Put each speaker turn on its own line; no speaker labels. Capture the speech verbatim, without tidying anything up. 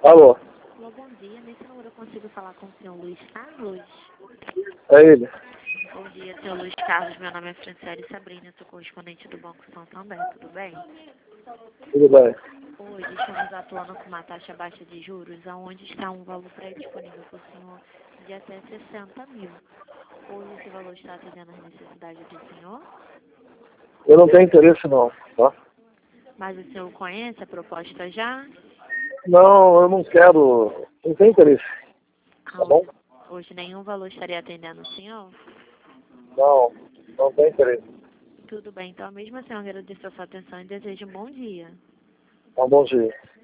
Alô?
Alô, bom dia. Nesse número eu consigo falar com o senhor Luiz Carlos?
É ele.
Bom dia, senhor Luiz Carlos. Meu nome é Franciele Sabrina, eu sou correspondente do Banco Santander, tudo bem?
Tudo bem.
Hoje estamos atuando com uma taxa baixa de juros, onde está um valor pré-disponível para o senhor de até sessenta mil. Hoje esse valor está atendendo às necessidades do senhor,
Eu não tenho interesse não, tá?
mas o senhor conhece a proposta já?
Não, eu não quero. Não tenho interesse.
Ah,
Tá bom?
hoje, hoje nenhum valor estaria atendendo o senhor?
Não, não tenho interesse.
Tudo bem, então mesmo assim eu agradeço a sua atenção e desejo um bom dia.
Tá bom dia.